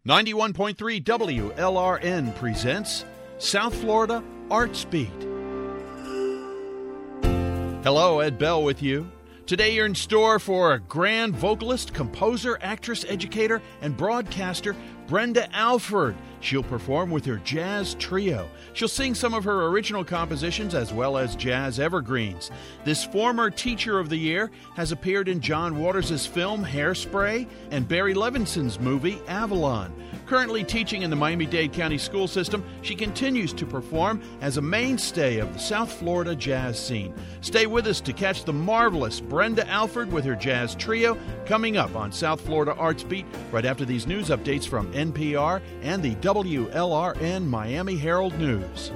91.3 WLRN presents South Florida Arts Beat. Hello, Ed Bell with you. Today you're in store for a grand vocalist, composer, actress, educator, and broadcaster, Brenda Alford. She'll perform with her jazz trio. She'll sing some of her original compositions as well as jazz evergreens. This former Teacher of the Year has appeared in John Waters' film Hairspray and Barry Levinson's movie Avalon. Currently teaching in the Miami-Dade County school system, she continues to perform as a mainstay of the South Florida jazz scene. Stay with us to catch the marvelous Brenda Alford with her jazz trio coming up on South Florida Arts Beat right after these news updates from NPR and the WLRN Miami Herald News.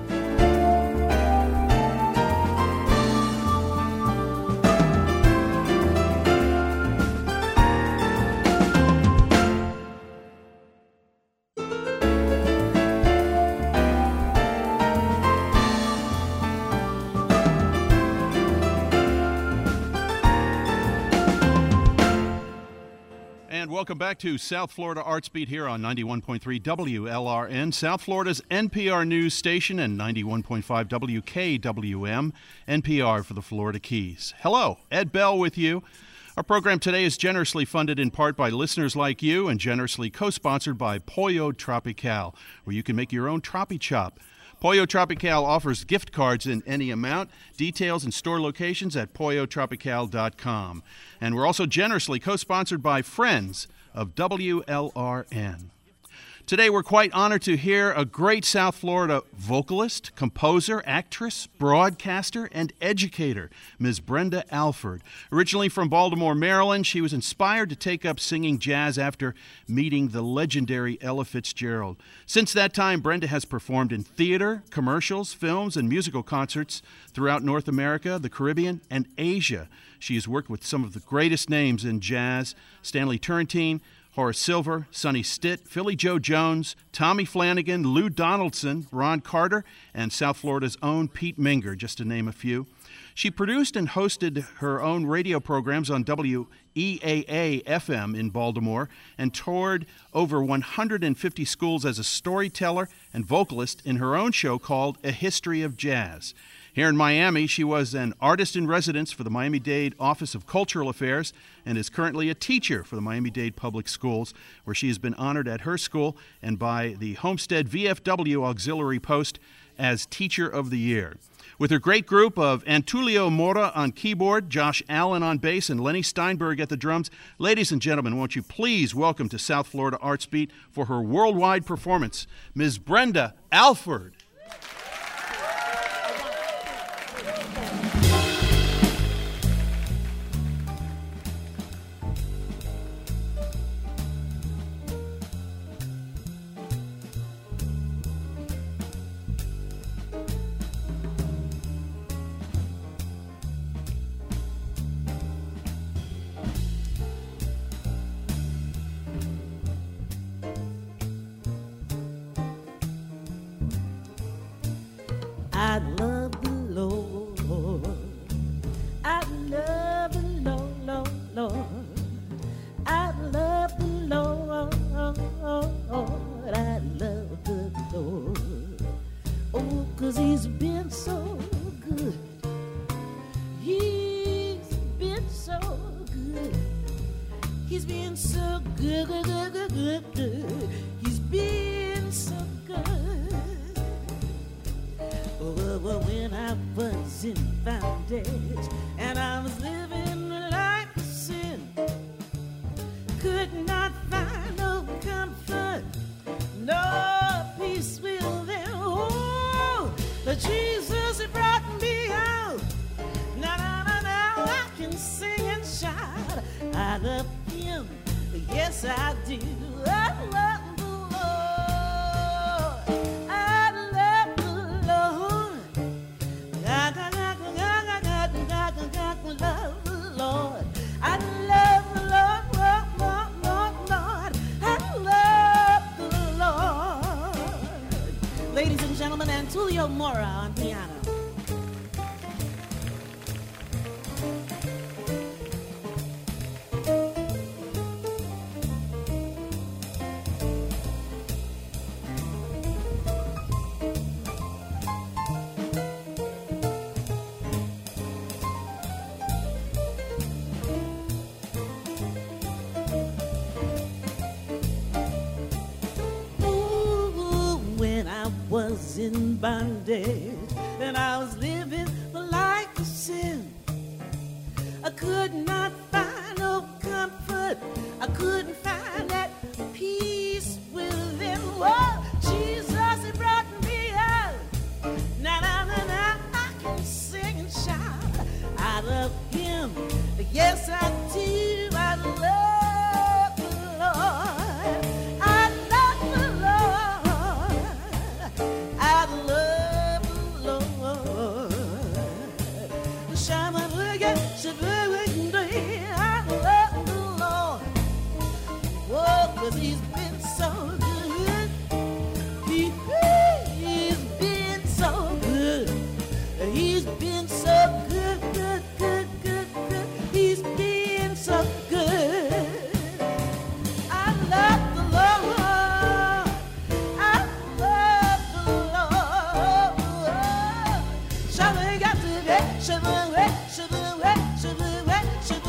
Welcome back to South Florida Arts Beat here on 91.3 WLRN, South Florida's NPR news station, and 91.5 WKWM, NPR for the Florida Keys. Hello, Ed Bell with you. Our program today is generously funded in part by listeners like you and generously co-sponsored by Pollo Tropical, where you can make your own Tropi Chop. Pollo Tropical offers gift cards in any amount. Details and store locations at pollotropical.com. And we're also generously co-sponsored by Friends of WLRN. Today we're quite honored to hear a great South Florida vocalist, composer, actress, broadcaster, and educator, Ms. Brenda Alford. Originally from Baltimore, Maryland, she was inspired to take up singing jazz after meeting the legendary Ella Fitzgerald. Since that time, Brenda has performed in theater, commercials, films, and musical concerts throughout North America, the Caribbean, and Asia. She has worked with some of the greatest names in jazz: Stanley Turrentine, Horace Silver, Sonny Stitt, Philly Joe Jones, Tommy Flanagan, Lou Donaldson, Ron Carter, and South Florida's own Pete Minger, just to name a few. She produced and hosted her own radio programs on WEAA-FM in Baltimore and toured over 150 schools as a storyteller and vocalist in her own show called A History of Jazz. Here in Miami, she was an artist-in-residence for the Miami-Dade Office of Cultural Affairs and is currently a teacher for the Miami-Dade Public Schools, where she has been honored at her school and by the Homestead VFW Auxiliary Post as Teacher of the Year. With her great group of Antulio Mora on keyboard, Josh Allen on bass, and Lenny Steinberg at the drums, ladies and gentlemen, won't you please welcome to South Florida Arts Beat for her worldwide performance, Ms. Brenda Alford. I love the Lord. I love the Lord, Lord, Lord. I love the Lord. I love the Lord. Oh, 'cause he's been so good. He's been so good. He's been so good, good, good, good, good, good. He's been so good. Well, when I was in bondage and I was living like a sin, could not find no comfort, no peace within. Oh, but Jesus, He brought me out. Now I can sing and shout. I love Him, yes I do. I love the Lord. I love the Lord. I love the Lord. I love the Lord, Lord, Lord, Lord, Lord. I love the Lord. Ladies and gentlemen, Antulio Mora on piano. was in bondage and I was living the life of sin. I could not find no comfort. I couldn't find that peace within. Whoa, Jesus, He brought me out. Now, I can sing and shout. I love Him. Yes, I do. I love the Lord. I love the Lord. I love the Lord. I love the Lord. Whoa, 'cause He's been so good. He's been so good. He's been so good, good, good, good, good. He's been so good. I love the Lord. I love the Lord. Shall we got to get, shall we wait, shall we wait, shall we wait, shall we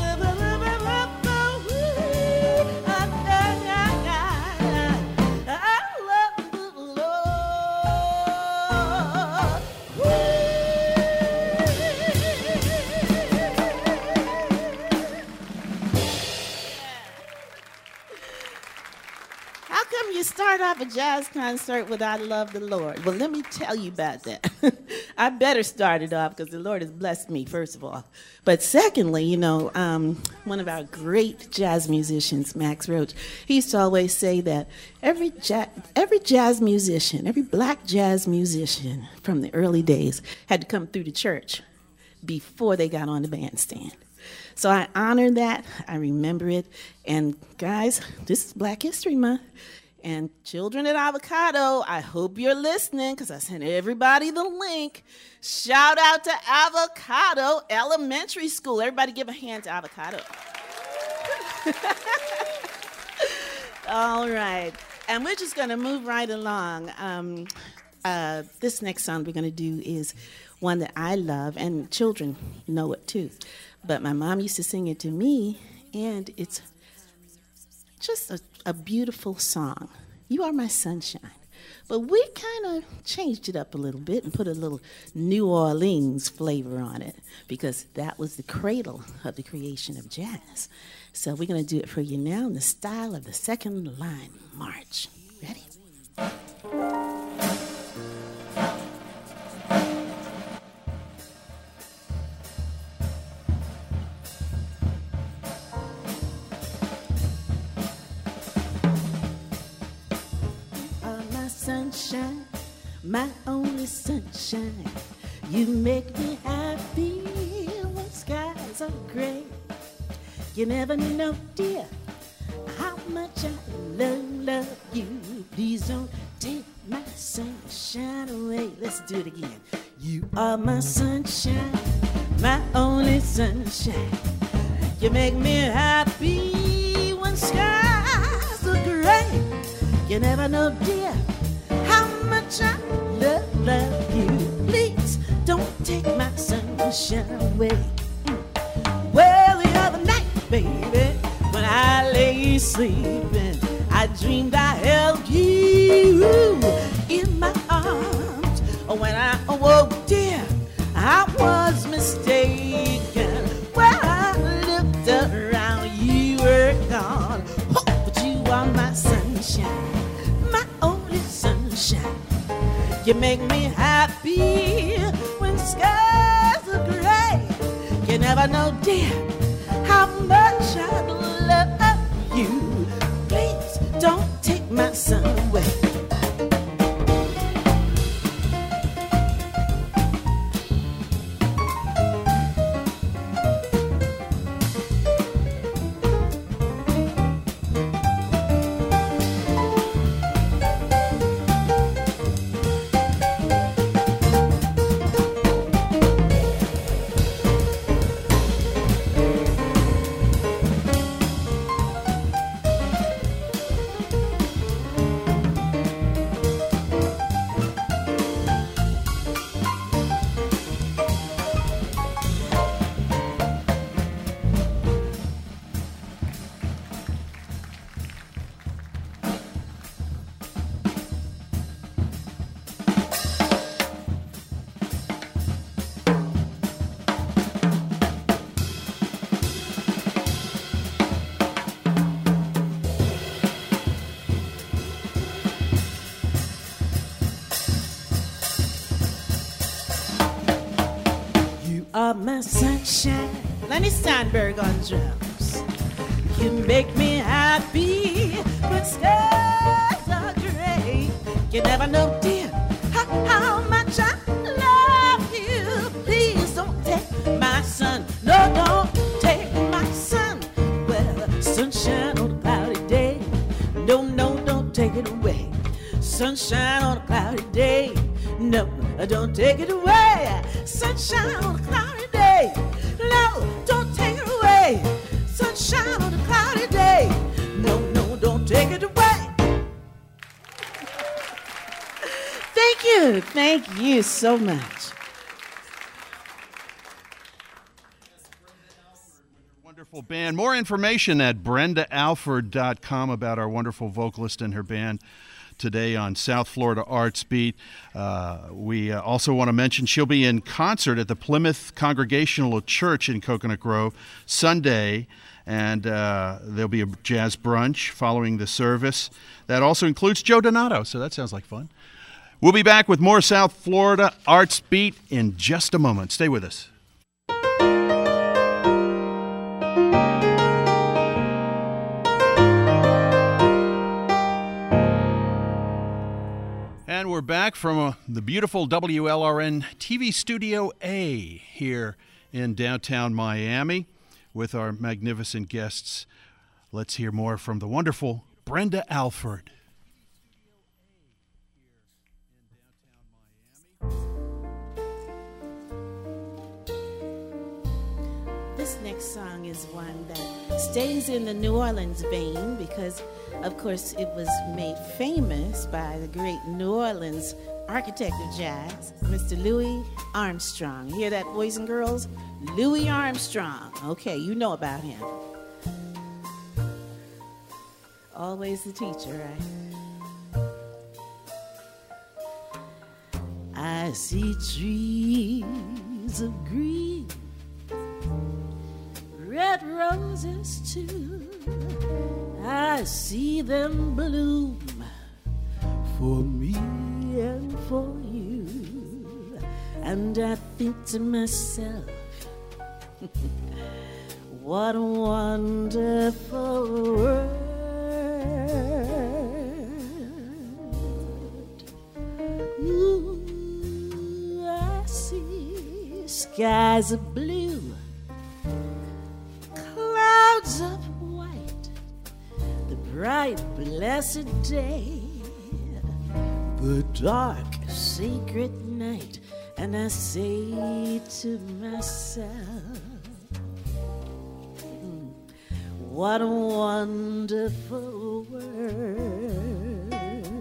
start off a jazz concert with I Love the Lord? Well, let me tell you about that. I better start it off because the Lord has blessed me, first of all. But secondly, you know, one of our great jazz musicians, Max Roach, he used to always say that every jazz musician, every black jazz musician from the early days had to come through the church before they got on the bandstand. So I honor that. I remember it. And guys, this is Black History Month. And children at Avocado, I hope you're listening because I sent everybody the link. Shout out to Avocado Elementary School. Everybody give a hand to Avocado. All right. And we're just going to move right along. This next song we're going to do is one that I love, and children know it too. But my mom used to sing it to me, and it's just a beautiful song. You Are My Sunshine. But we kind of changed it up a little bit and put a little New Orleans flavor on it because that was the cradle of the creation of jazz. So we're going to do it for you now in the style of the Second Line March. Ready? Sunshine, my only sunshine. You make me happy when skies are gray. You never know, dear, how much I love you. Please don't take my sunshine away. Let's do it again. You are my sunshine, my only sunshine. You make me happy when skies are gray. You never know, dear, how much I love you. Please don't take my sunshine away. Well, the other night, baby, when I lay sleeping, I dreamed I held you in my arms. When I awoke, dear, I was mistaken. When I looked around, you were gone. Oh, but you are my sunshine, my only sunshine. You make me happy when skies are gray. You never know, dear, how much I love you. Please don't take my sun away. Lenny Steinberg on drums. You make me happy when skies are gray. You never know, dear, how much I love you. Please don't take my sun. No, don't take my sun. Well, sunshine on a cloudy day. No, don't take it away. Sunshine on a cloudy day. No, don't take it away. Sunshine on a cloudy day. No, don't take it away. Sunshine on a cloudy day. No, don't take it away. Thank you so much. Wonderful band. More information at brendaalford.com about our wonderful vocalist and her band today on South Florida Arts Beat. We also want to mention she'll be in concert at the Plymouth Congregational Church in Coconut Grove Sunday, and there'll be a jazz brunch following the service. That also includes Joe Donato, so that sounds like fun. We'll be back with more South Florida Arts Beat in just a moment. Stay with us. And we're back from the beautiful WLRN TV Studio A here in downtown Miami with our magnificent guests. Let's hear more from the wonderful Brenda Alford. This next song is one that stays in the New Orleans vein because, of course, it was made famous by the great New Orleans architect of jazz, Mr. Louis Armstrong. You hear that, boys and girls? Louis Armstrong. Okay, you know about him. Always the teacher, right? I see trees of green, red roses too. I see them bloom for me and for you. And I think to myself, what a wonderful world. Ooh, I see skies of blue, clouds of white, the bright, blessed day, the dark, sacred night, and I say to myself, what a wonderful world.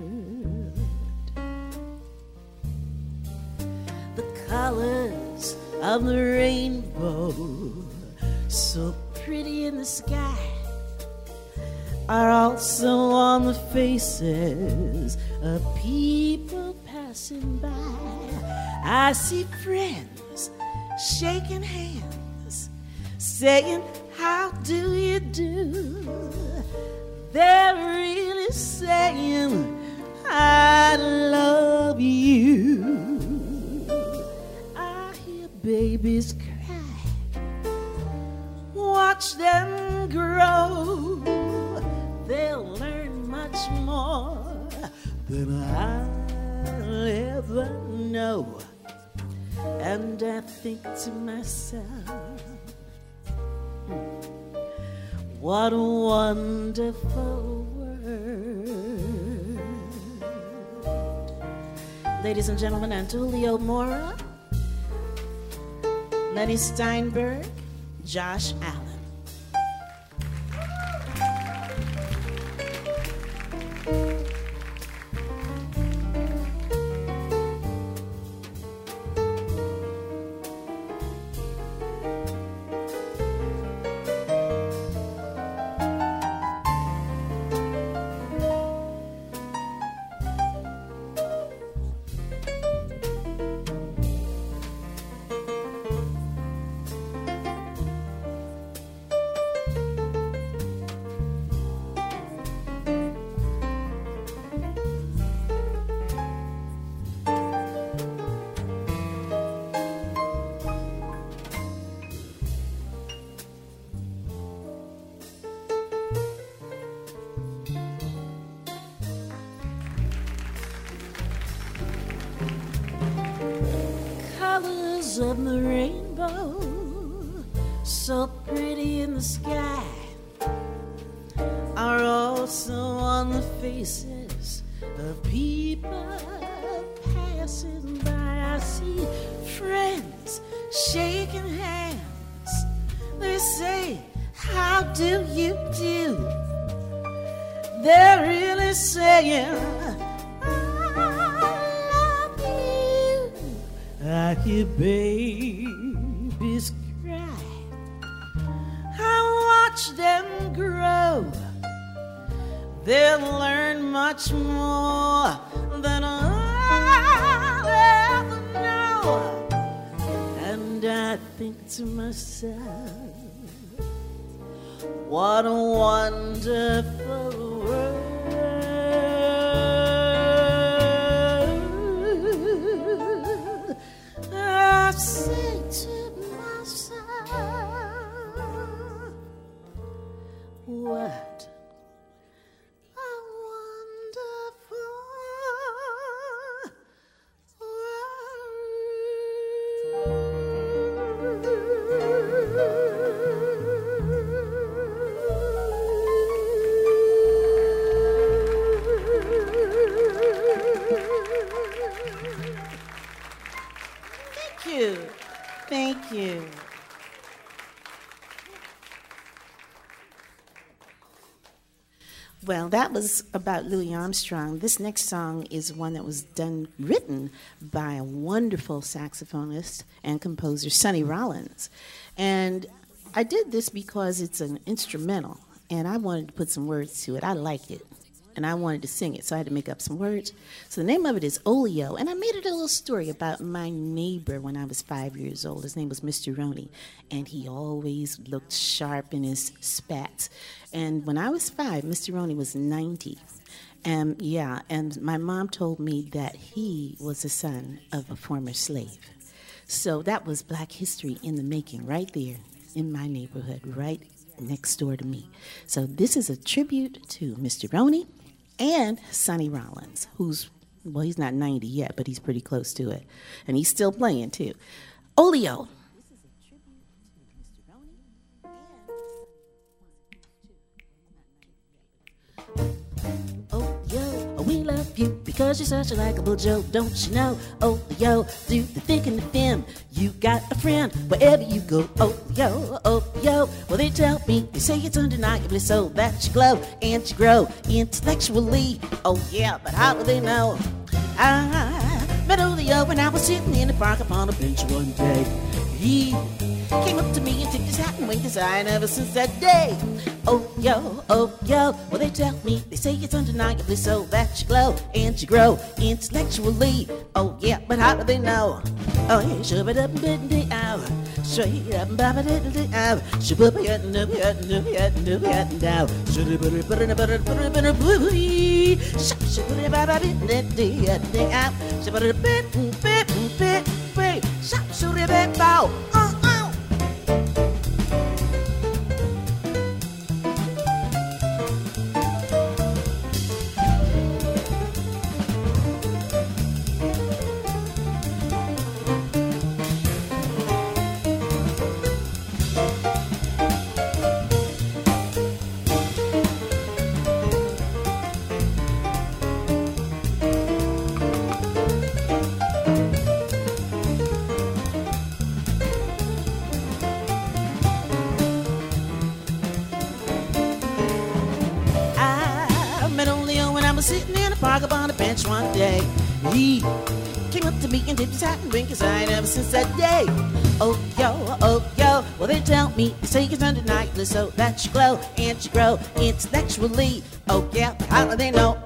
The colors of the rainbow, so pretty in the sky, are also on the faces of people passing by. I see friends shaking hands, saying, how do you do? They're really saying, I love you. I hear babies cry, watch them grow. They'll learn much more than I'll ever know. And I think to myself, what a wonderful world. Ladies and gentlemen, Antulio Mora, Lenny Steinberg, Josh Allen. colors of the rainbow, so pretty in the sky, are also on the faces of people passing by. I see friends shaking hands. They say, how do you do? They're really saying, I love you. I hear babies cry. I watch them grow. They'll learn much more than I'll ever know. And I think to myself, what a wonderful world. I say to myself, what a wonderful Thank you. Well, that was about Louis Armstrong. This next song is one that was written by a wonderful saxophonist and composer, Sonny Rollins. And I did this because it's an instrumental, and I wanted to put some words to it. I like it, and I wanted to sing it, so I had to make up some words. So the name of it is Oleo, and I made it a little story about my neighbor when I was 5 years old. His name was Mr. Roney, and he always looked sharp in his spats. And when I was 5, Mr. Roney was 90. And my mom told me that he was the son of a former slave. So that was Black history in the making right there in my neighborhood, right next door to me. So this is a tribute to Mr. Roney and Sonny Rollins, he's not 90 yet, but he's pretty close to it. And he's still playing, too. Oleo. Oh, yo, we love you because you're such a likable Joe, don't you know? Oh, yo, do the thick and the thin. You got a friend wherever you go. Oh, yo, well, they tell me, they say it's undeniably so that you glow and you grow intellectually. Oh, yeah, but how do they know? I met Oleo when I was sitting in the park upon a bench one day. He came up to me and tipped his hat and winked his eye, and ever since that day, oh yo, well they tell me, they say it's undeniably so that you glow and you grow intellectually. Oh yeah, but how do they know? Oh yeah, shove it up and bit the hour, straight up and bop it in the hour, shove up it and up it and up it and up it and down, shove it up and up it and up it and booey, shove it up and up the hour, shove it up and bit, shove it up bow. Sitting in a park upon a bench one day. He came up to me and tipped his hat and winked his eye, and ever since that day, oh yo, well they tell me, they say it's undeniably so that you glow and you grow intellectually. Oh yeah, but how do they know?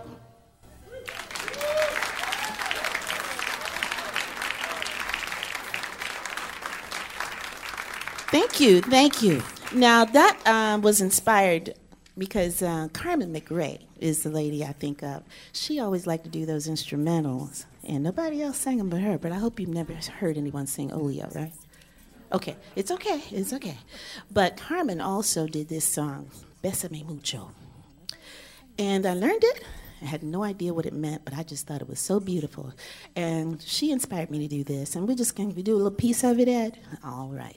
Thank you. Now that was inspired because Carmen McRae is the lady I think of. She always liked to do those instrumentals, and nobody else sang them but her, but I hope you've never heard anyone sing Oleo, right? Okay, it's okay. But Carmen also did this song, Bésame Mucho. And I learned it, I had no idea what it meant, but I just thought it was so beautiful. And she inspired me to do this. And we're just going to do a little piece of it, Ed? All right.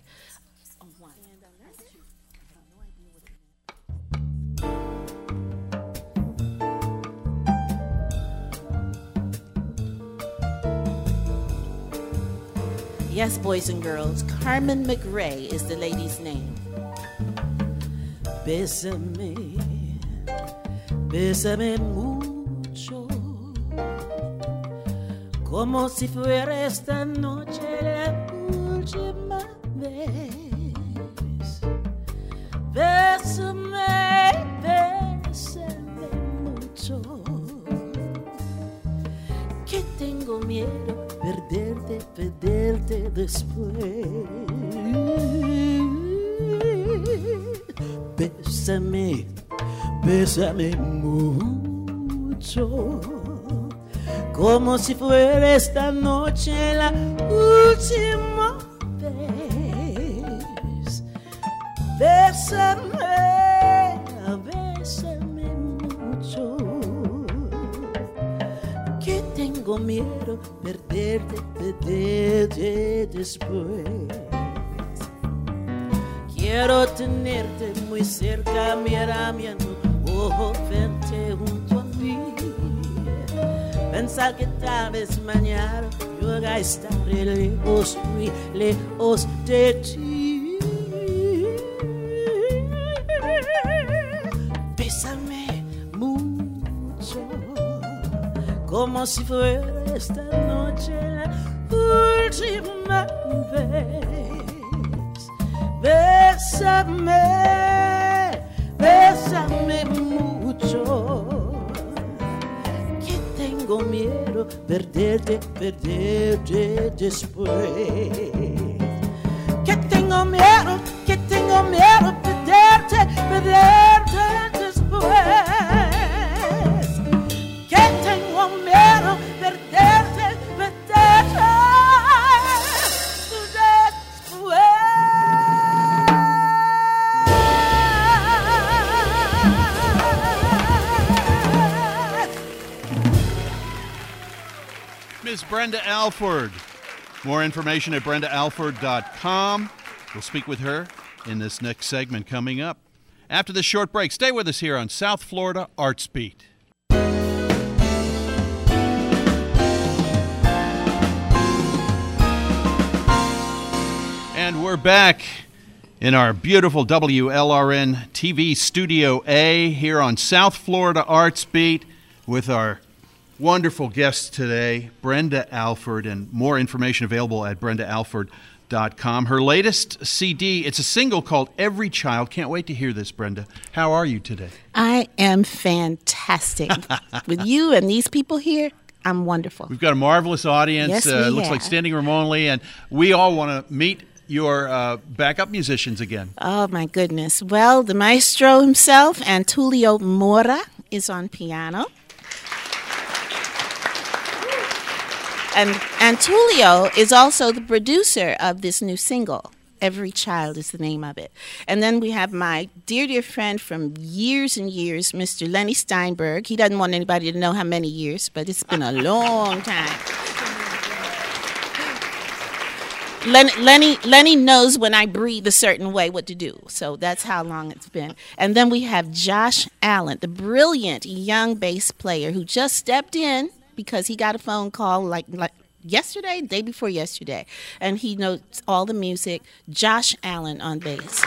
Yes, boys and girls, Carmen McRae is the lady's name. Bésame, bésame mucho, como si fuera esta noche la última vez. Bésame, bésame mucho, que tengo miedo perderte después. Bésame, bésame mucho, como si fuera esta noche la última vez. Bésame, bésame mucho, que tengo miedo perderte después. Quiero tenerte muy cerca, mírame en un ojo, vente junto a mí. Pensar que tal vez mañana yo estaré lejos, muy lejos de ti. Bésame mucho, como si fuera esta noche la última vez. Bésame, bésame mucho, que tengo miedo perderte después. Que tengo miedo perderte después. Que tengo miedo perderte después. Ms. Brenda Alford. More information at brendaalford.com. We'll speak with her in this next segment coming up. After this short break, stay with us here on South Florida Arts Beat. And we're back in our beautiful WLRN TV Studio A here on South Florida Arts Beat with our wonderful guest today, Brenda Alford, and more information available at brendaalford.com. Her latest CD, it's a single called Every Child. Can't wait to hear this, Brenda. How are you today? I am fantastic. With you and these people here, I'm wonderful. We've got a marvelous audience. Yes, we looks have. like standing room only, and we all want to meet your backup musicians again. Oh, my goodness. Well, the maestro himself, Antulio Mora, is on piano. And Antulio is also the producer of this new single. Every Child is the name of it. And then we have my dear friend from years and years, Mr. Lenny Steinberg. He doesn't want anybody to know how many years, but it's been a long time. Lenny knows when I breathe a certain way what to do. So that's how long it's been. And then we have Josh Allen, the brilliant young bass player who just stepped in because he got a phone call like yesterday, day before yesterday. And he knows all the music. Josh Allen on bass.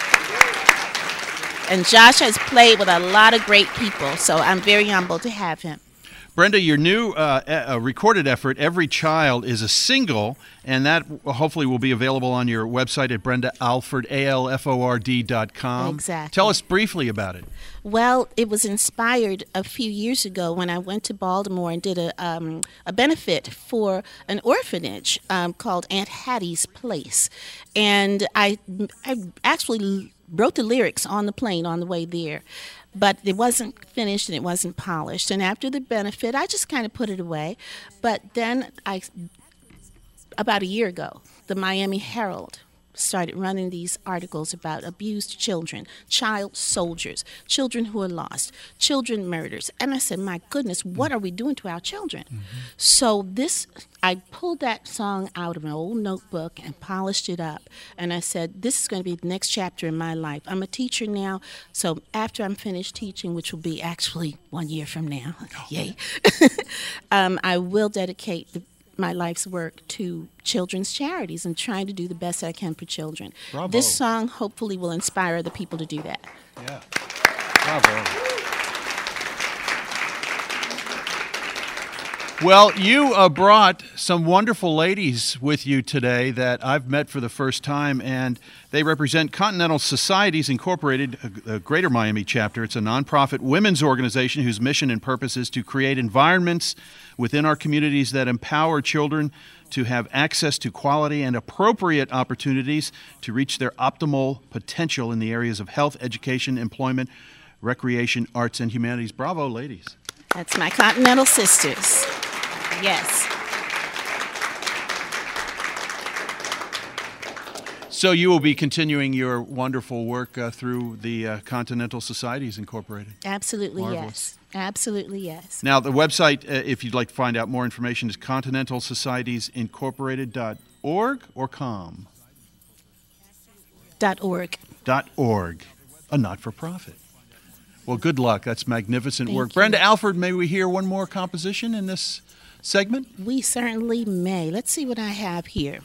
And Josh has played with a lot of great people, so I'm very humbled to have him. Brenda, your new recorded effort, Every Child, is a single, and that hopefully will be available on your website at brendaalford.com. Exactly. Tell us briefly about it. Well, it was inspired a few years ago when I went to Baltimore and did a benefit for an orphanage called Aunt Hattie's Place. And I actually wrote the lyrics on the plane on the way there. But it wasn't finished and it wasn't polished. And after the benefit, I just kind of put it away. But then about a year ago, the Miami Herald started running these articles about abused children, child soldiers, children who are lost, children murders. And I said, my goodness, what are we doing to our children? So I pulled that song out of an old notebook and polished it up. And I said, this is going to be the next chapter in my life. I'm a teacher now, so after I'm finished teaching, which will be actually 1 year from now, yay, I will dedicate my life's work to children's charities and trying to do the best I can for children. Bravo. This song hopefully will inspire other people to do that. Yeah. Bravo. Well, you brought some wonderful ladies with you today that I've met for the first time, and they represent Continental Societies Incorporated, a Greater Miami chapter. It's a nonprofit women's organization whose mission and purpose is to create environments within our communities that empower children to have access to quality and appropriate opportunities to reach their optimal potential in the areas of health, education, employment, recreation, arts, and humanities. Bravo, ladies. That's my Continental sisters. Yes. So you will be continuing your wonderful work through the Continental Societies Incorporated. Absolutely, Marvelous. yes. Absolutely, yes. Now, the website, if you'd like to find out more information, is continentalsocietiesincorporated.org or .com? .org. .org, a not-for-profit. Well, good luck. That's magnificent Thank work. you. Brenda Alford, may we hear one more composition in this segment? We certainly may. Let's see what I have here.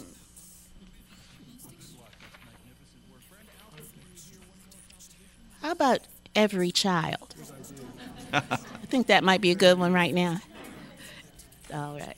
How about Every Child? I think that might be a good one right now. All right.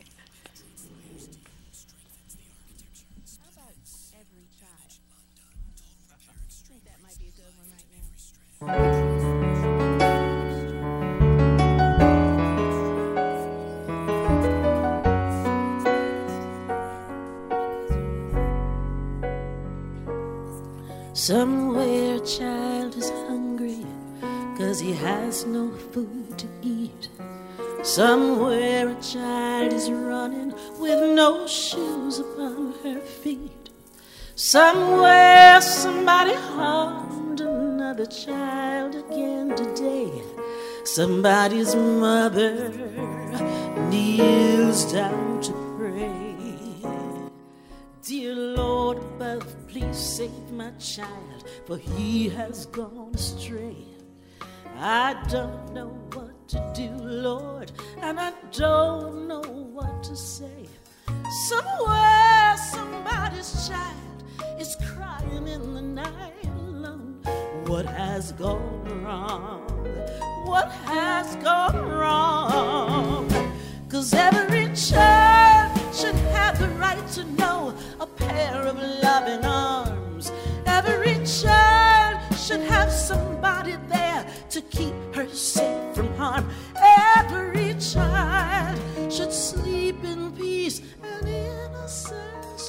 Somewhere a child is hungry 'cause he has no food to eat. Somewhere a child is running with no shoes upon her feet. Somewhere somebody harmed another child again today. Somebody's mother kneels down to pray. Dear Lord above, please save my child, for he has gone astray. I don't know what to do, Lord, and I don't know what to say. Somewhere somebody's child is crying in the night alone. What has gone wrong? What has gone wrong? 'Cause every child should have the right to know a pair of loving arms. Every child should have somebody there to keep her safe from harm. Every child should sleep in peace and innocence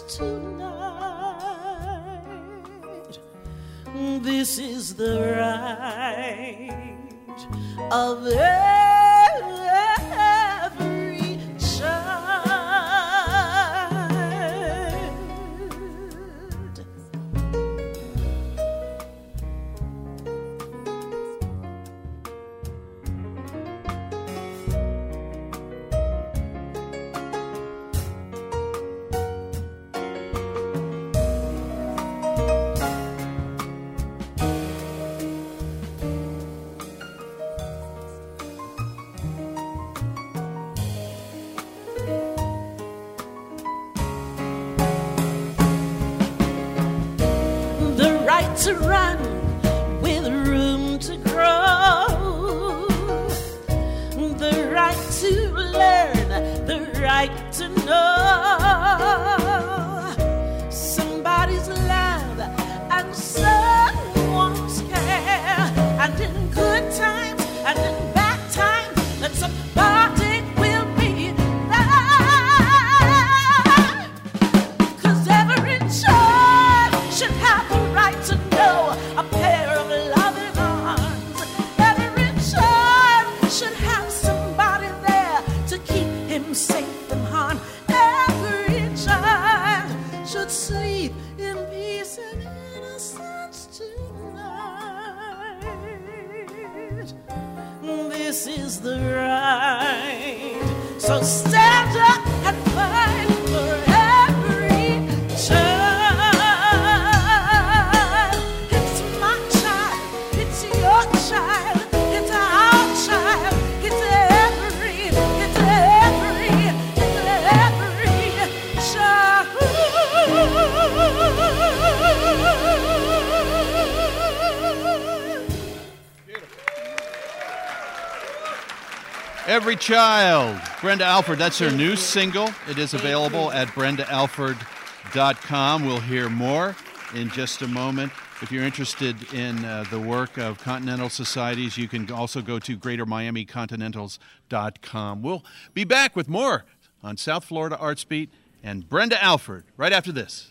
tonight. This is the right of every child. To run with room to grow, the right to learn, the right to know somebody's love and someone's care, and in good times and in bad times, that somebody will be there. 'Cause every child should have the right to a pair of loving arms. Every child should have somebody there to keep him safe from harm. Every child should sleep in peace So stand up and fight for every child. It's my child, it's your child, it's our child, it's every child. Every Child. Brenda Alford, that's her new single. It is available at brendaalford.com. We'll hear more in just a moment. If you're interested in the work of Continental Societies, you can also go to greatermiamicontinentals.com. We'll be back with more on South Florida Arts Beat and Brenda Alford right after this.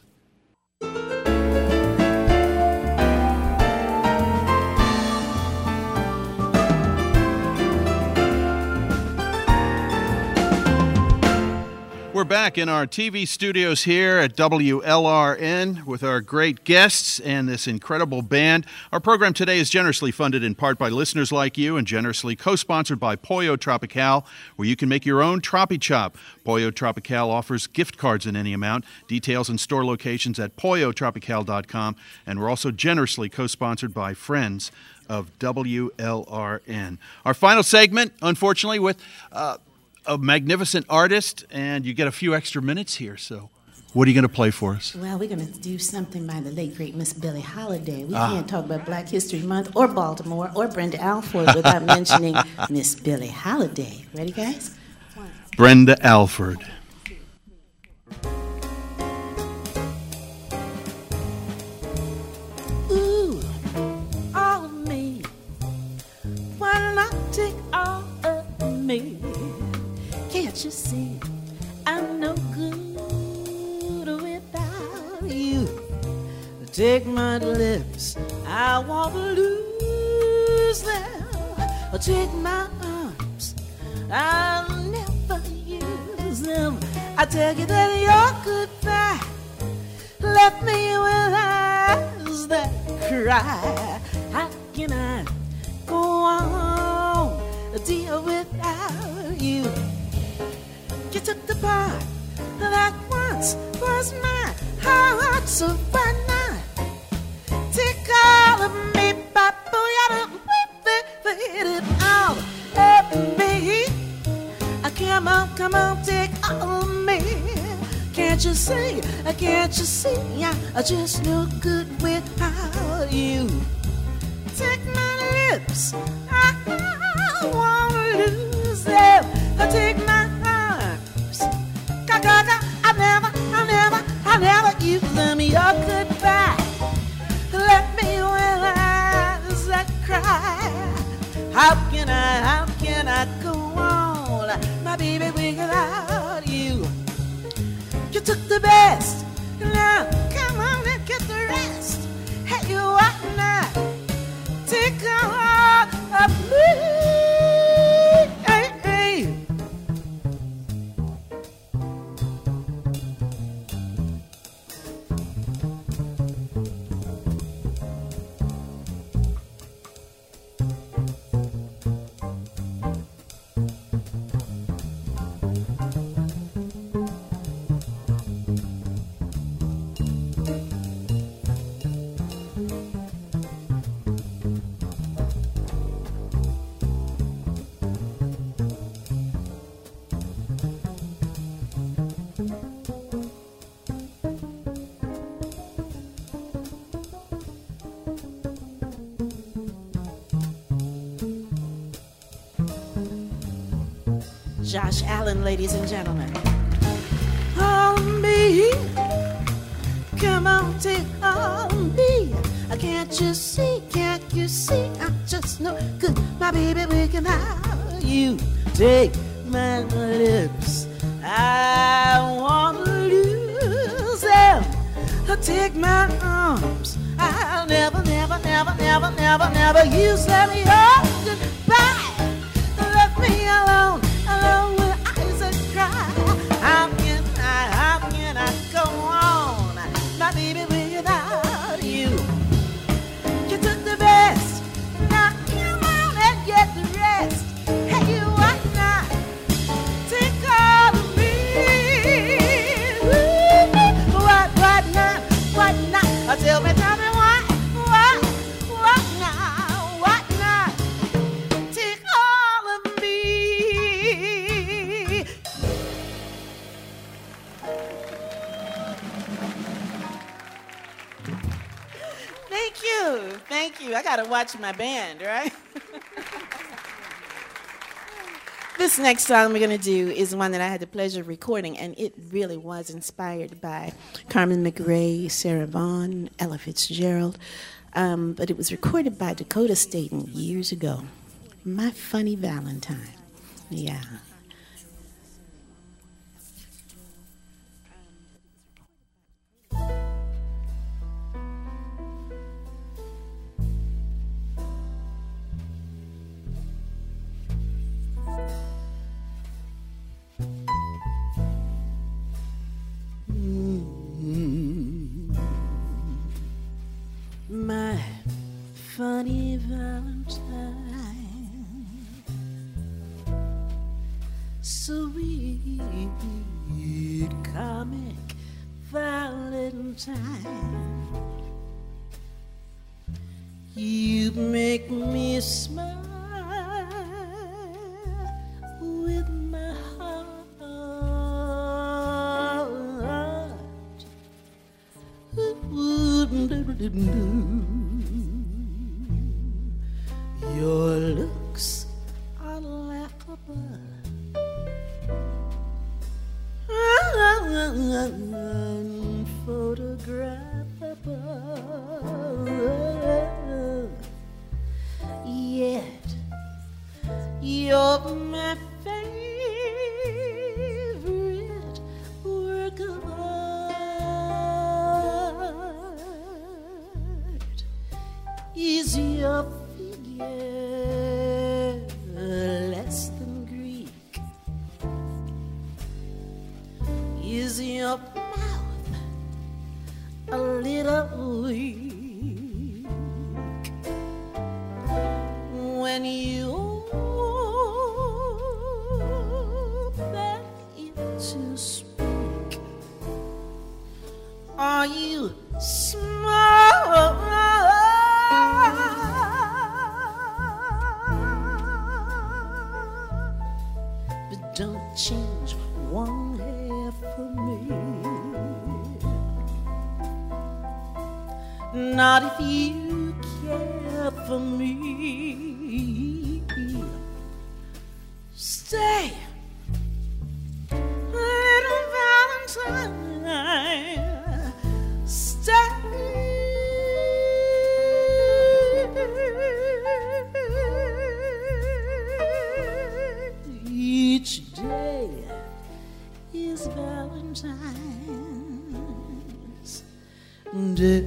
We're back in our TV studios here at WLRN with our great guests and this incredible band. Our program today is generously funded in part by listeners like you and generously co-sponsored by Pollo Tropical, where you can make your own Tropi Chop. Pollo Tropical offers gift cards in any amount. Details and store locations at pollotropical.com. And we're also generously co-sponsored by friends of WLRN. Our final segment, unfortunately, with a magnificent artist, and you get a few extra minutes here, so what are you going to play for us? Well, we're going to do something by the late, great Miss Billie Holiday. We can't talk about Black History Month or Baltimore or Brenda Alford without mentioning Miss Billie Holiday. Ready, guys? Brenda Alford. Ooh, all of me. Why not take all of me? Can't you see I'm no good without you? Take my lips, I won't lose them. Take my arms, I'll never use them. I tell you that your goodbye left me with eyes that cry. How can I go on, dear, without you? You took the part that once was mine. Heart so fine now. Take all of me, babooyada, fade it all of me. Come on, take all of me. Can't you see? Can't you see? I just no good without you. Take my lips, I won't lose them. Take my I'll never use them. Your goodbye left me with eyes that cry. How can I go on, my baby, without you? You took the best, now come on and get the rest. Hey, you ought not take all of me. Hey, hey. Josh Allen, ladies and gentlemen. All me, come on, take all me. Can't you see, I'm just no good, my baby, without you. Take my lips, I want to lose them. Take my arms, I'll never use them. Your goodbye left me alone with eyes that cry. How can I go on, my baby, without you? You took the best, now come on and get the rest. Hey, you ought not take I got to watch my band, right? This next song we're going to do is one that I had the pleasure of recording, and it really was inspired by Carmen McRae, Sarah Vaughan, Ella Fitzgerald, but it was recorded by Dakota Staten years ago. My Funny Valentine. Yeah. My funny Valentine, sweet comic Valentine, you make me smile with my heart. Your looks are laughable, unphotographable, yet you're my favorite work of art. Is your figure less than Greek? Is your mouth a little weak? When you open it to speak, are you smart? But don't change one hair for me. Not if you care for me. Stay, little Valentine. Stay. Each day is Valentine's Day.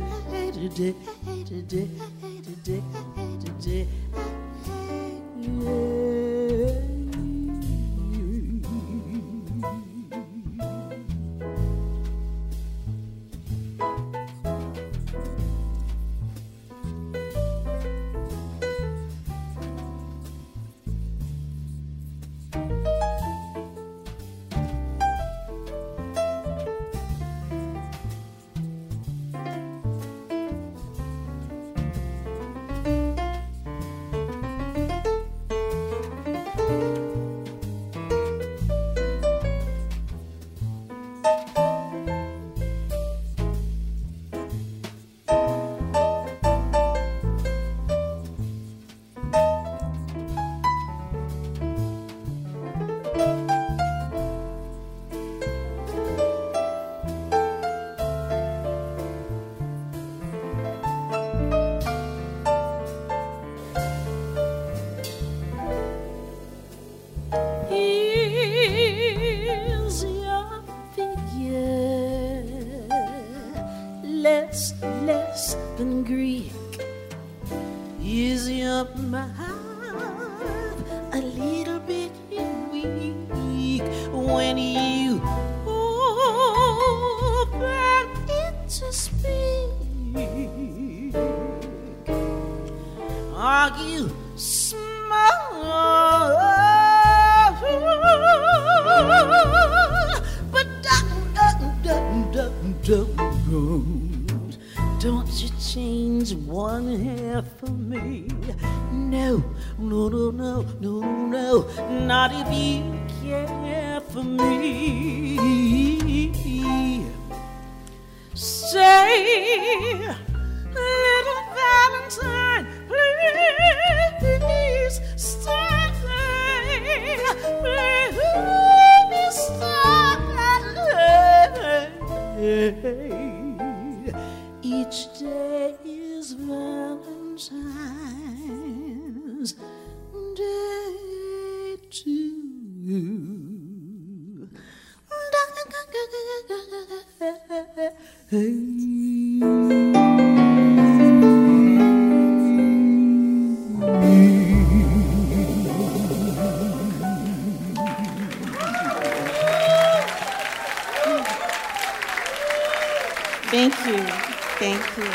Less than Greek. Is your mouth a little bit weak when you open it to speak? Are you smart? But don't you change one hair for me. No, no, no, no, no, no, not if you care for me. Say, little Valentine, Thank you. Thank you.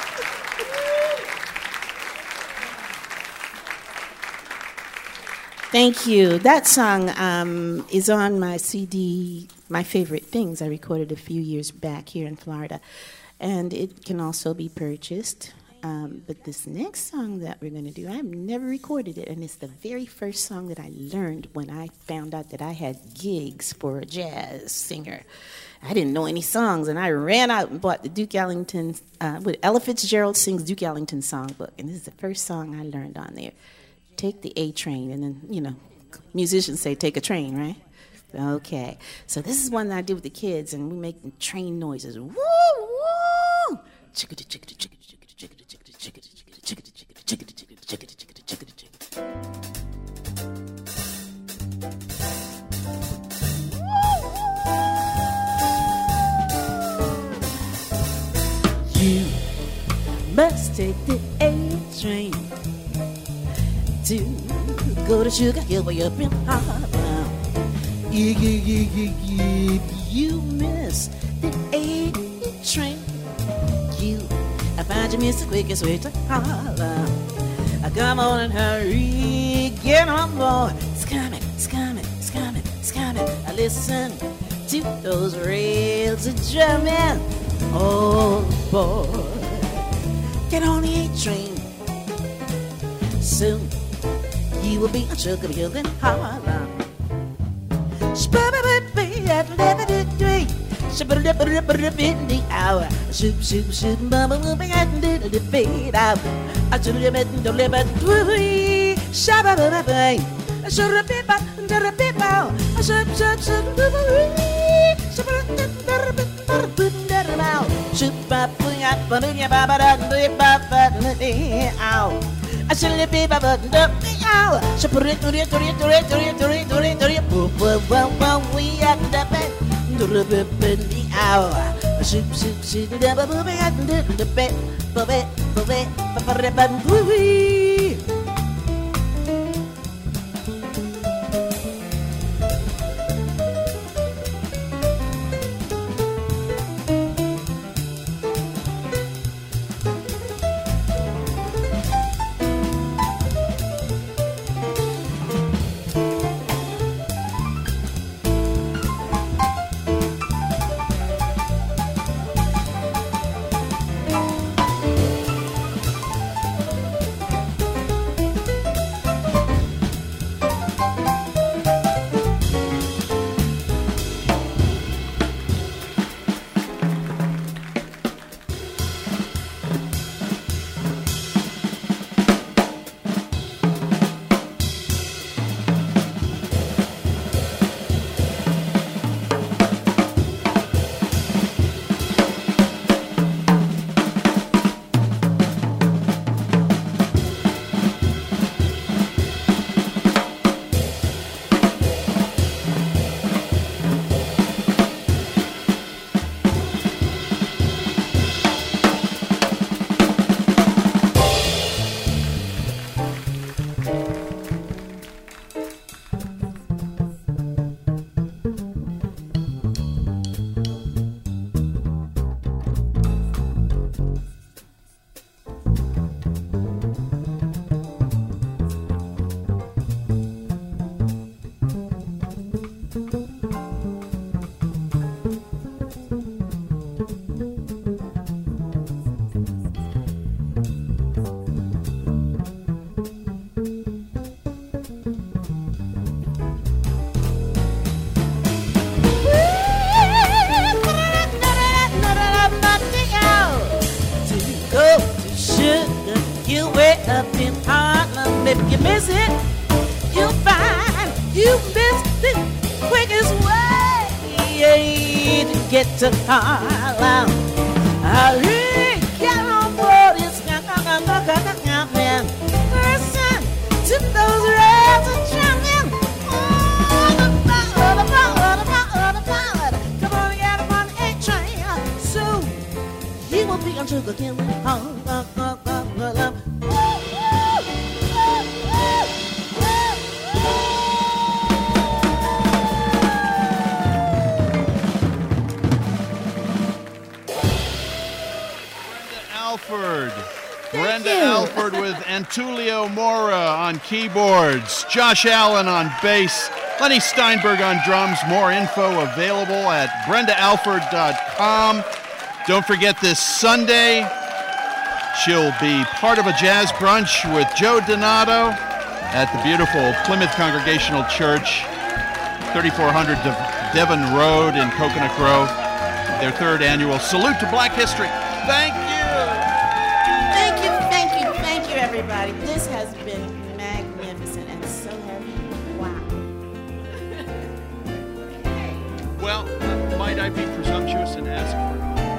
Thank you. That song is on my CD, My Favorite Things. I recorded a few years back here in Florida. And it can also be purchased. But this next song that we're going to do, I've never recorded it. And it's the very first song that I learned when I found out that I had gigs for a jazz singer. I didn't know any songs, and I ran out and bought the Duke Ellington, Ella Fitzgerald sings Duke Ellington songbook, and this is the first song I learned on there. Take the A train, and then, you know, musicians say take a train, right? Okay, so this is one that I did with the kids, and we make train noises. Woo, woo! Chickadee, chickadee, chickadee, chickadee, chickadee, chickadee, chickadee, chickadee, chickadee, chickadee, chickadee, chickadee, chickadee, chickadee, chickadee. You must take the A train to go to Sugar Hill way up in Harlem. You miss the A train. You find you miss the quickest way to Harlem. Come on and hurry, get on board. It's coming, it's coming, it's coming, it's coming. Listen to those rails a drumming. Oh boy, get on the A train. Soon you will be on Sugar Hill in Harlem. In the hour, shoop shoop shoop, mama will be at the fade out. I should have met the limit. Shabba babba bay. I should have been back to the people. I should shoot up, putting up, putting your baba down, do it, baba, out. I should have been back to the hour. So put it to it, to it, to it, to it, to it, to it, to it, we at the bed, to the hour. Shoot, shoot, shoot, the movie at the bed, if you miss it, you'll find you missed the quickest way to get to Harlem. Hurry, get on board, it's man. Listen to those rails and jumping. Come on, get up on the killing home. Brenda Alford with Antulio Mora on keyboards, Josh Allen on bass, Lenny Steinberg on drums. More info available at brendaalford.com. Don't forget this Sunday, she'll be part of a jazz brunch with Joe Donato at the beautiful Plymouth Congregational Church, 3400 Devon Road in Coconut Grove. Their third annual Salute to Black History. Thank you. Thank you, everybody. This has been magnificent and so heavy. Wow. Well, might I be presumptuous and ask for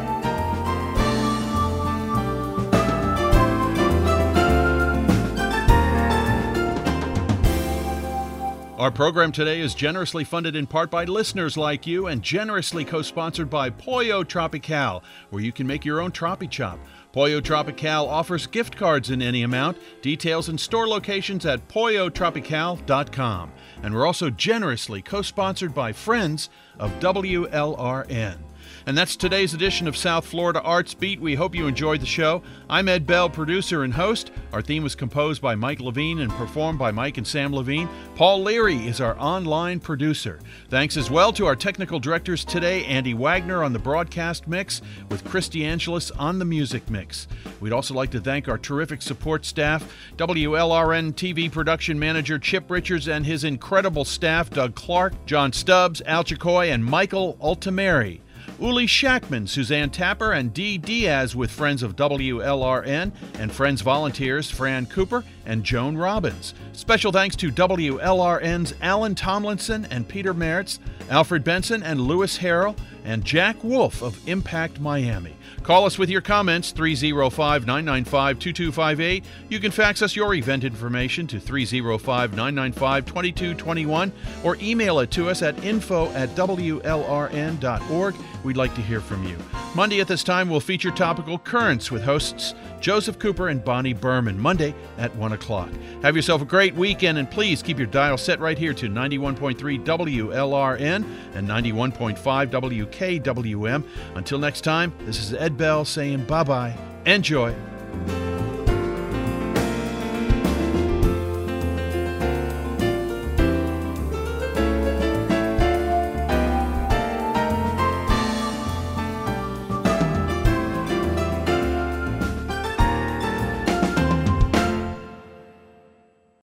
it? Our program today is generously funded in part by listeners like you and generously co-sponsored by Pollo Tropical, where you can make your own Tropi Chop. Pollo Tropical offers gift cards in any amount. Details and store locations at pollotropical.com. And we're also generously co-sponsored by friends of WLRN. And that's today's edition of South Florida Arts Beat. We hope you enjoyed the show. I'm Ed Bell, producer and host. Our theme was composed by Mike Levine and performed by Mike and Sam Levine. Paul Leary is our online producer. Thanks as well to our technical directors today, Andy Wagner on the broadcast mix, with Christy Angelis on the music mix. We'd also like to thank our terrific support staff, WLRN TV production manager Chip Richards and his incredible staff, Doug Clark, John Stubbs, Al Chicoy, and Michael Ultimeri. Uli Shackman, Suzanne Tapper, and Dee Diaz with Friends of WLRN and Friends volunteers Fran Cooper and Joan Robbins. Special thanks to WLRN's Alan Tomlinson and Peter Meritz, Alfred Benson and Lewis Harrell, and Jack Wolf of Impact Miami. Call us with your comments, 305-995-2258. You can fax us your event information to 305-995-2221 or email it to us at info@wlrn.org. We'd like to hear from you. Monday at this time, we'll feature Topical Currents with hosts Joseph Cooper and Bonnie Berman, Monday at 1 o'clock. Have yourself a great weekend, and please keep your dial set right here to 91.3 WLRN and 91.5 WKWM. Until next time, this is Ed Bell saying bye-bye. Enjoy.